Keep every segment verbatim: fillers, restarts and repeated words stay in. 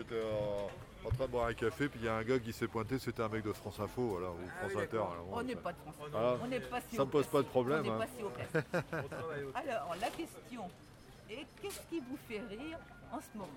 j'étais euh, en train de boire un café, puis il y a un gars qui s'est pointé, c'était un mec de France Info, voilà, ou Ah France oui, Inter. d'accord. alors, bon, On n'est ça- pas de France. voilà. On n'est pas si Ça haut me pose pas de placé. problème, On n'est hein. pas si haut placé. On travaille aussi. Alors, la question est qu'est-ce qui vous fait rire en ce moment?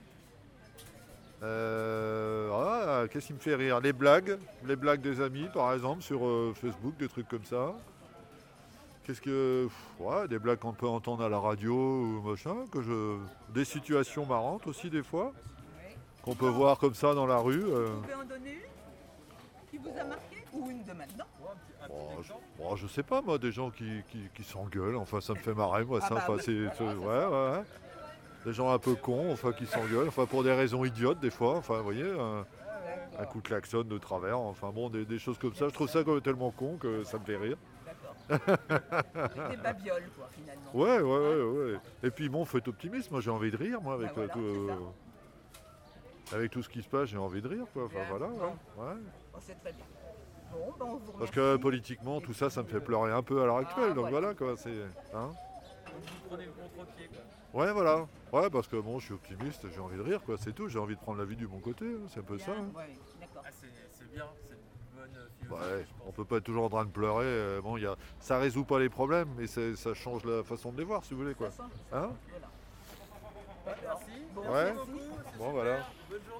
Euh, ah, qu'est-ce qui me fait rire? Les blagues, les blagues des amis, par exemple, sur euh, Facebook, des trucs comme ça. Qu'est-ce que. pff, Ouais, des blagues qu'on peut entendre à la radio ou machin, que je. Des situations marrantes aussi, des fois, Oui. qu'on peut voir comme ça dans la rue. euh. Vous pouvez en donner une qui vous a marqué? Ou une de maintenant? Ouais, un petit, un petit Bon, je, exemple. bon, je sais pas, moi, des gens qui, qui, qui s'engueulent, enfin, ça me fait marrer, moi, Ah ça. bah Enfin, oui, c'est, voilà, c'est- c'est ouais, ouais, ouais. Des gens un peu cons, enfin, qui s'engueulent, enfin, pour des raisons idiotes, des fois, enfin, vous voyez, un, un coup de klaxon de travers, enfin, bon, des, des choses comme ça. Je trouve ça comme tellement con que ça me fait rire. D'accord. Des babioles, quoi, finalement. Ouais, ouais, ouais, ouais. Et puis, bon, faut être optimiste, moi, j'ai envie de rire, moi, avec, Bah voilà, euh, tout, c'est euh, avec tout ce qui se passe, j'ai envie de rire, quoi, enfin, Bien, voilà, bon. ouais, ouais. Oh, c'est très bien. Bon, ben on vous Parce remercie. que politiquement, tout ça, ça me fait pleurer un peu à l'heure actuelle, Ah, donc voilà. voilà, quoi, c'est... Hein. Vous prenez le contre-pied, quoi. Ouais, voilà. Ouais, parce que bon, je suis optimiste, j'ai envie de rire, quoi, c'est tout. J'ai envie de prendre la vie du bon côté, hein, c'est un peu ça. Bien, hein. ouais, d'accord. Ah, c'est c'est bien, c'est une bonne euh, philosophie, Ouais, je on pense. peut pas être toujours en train de pleurer. euh, bon, y a... ça résout pas les problèmes, mais c'est- ça change la façon de les voir, si vous voulez, quoi. Ça sent, Hein? voilà. Bah, merci. Bon, Ouais. Merci beaucoup. c'est Bon, super. voilà. Bonne journée.